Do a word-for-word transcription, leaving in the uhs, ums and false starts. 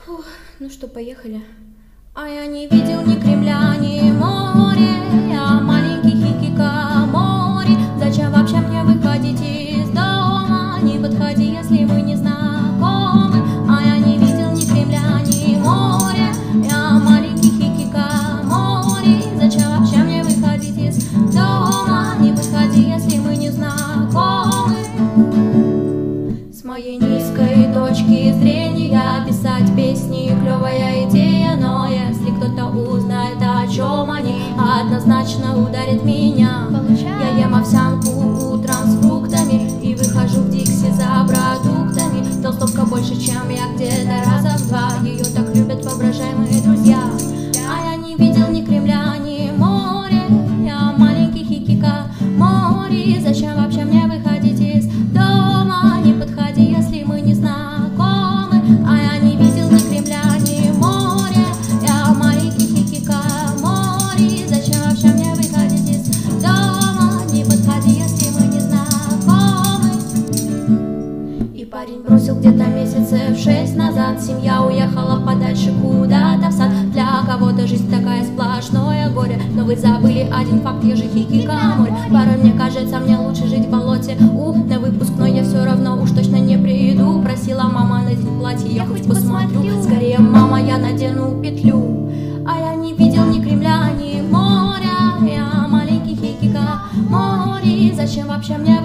Фух, ну что, поехали. А я не видел ни Кремля, ни моря, я маленький хикикамори. Зачем вообще мне выходить из дома? Не подходи, если мы не знакомы. А я не видел ни Кремля, ни моря, я маленький хикикамори. Зачем вообще мне выходить из дома? Не подходи, если мы не знакомы. С моей низкой точки зрения писать песни — клевая идея, но если кто-то узнает, о чем они, однозначно ударит меня. Я ем овсянку утром с фруктами и выхожу в Дикси за продуктами. Толстовка больше, чем я, где-то раза в два. Ее так любят воображаемые друзья. А я не видел ни Кремля, ни моря, я маленький хикикамори. Зачем вообще мне выходить из дома? Не подходи, если мы не знакомы. А я не видел ни Кремля, ни моря, я маленький хикикамори. Зачем вообще мне выходить из дома? Не подходи, если мы не знакомы. И парень бросил где-то месяцев шесть назад. Семья уехала подальше куда-то в сад. Для кого-то жизнь такая сплошное горе, но вы забыли один факт: я же хикикамори. Порой мне кажется, мне лучше жить в болоте. У, на выпускной я все равно уж точно не приду. Просила мама надеть платье, я хоть посмотрю. Скорее, мама, я надену петлю. А я не видел ни Кремля, ни моря, я маленький хикикамори. Зачем вообще мне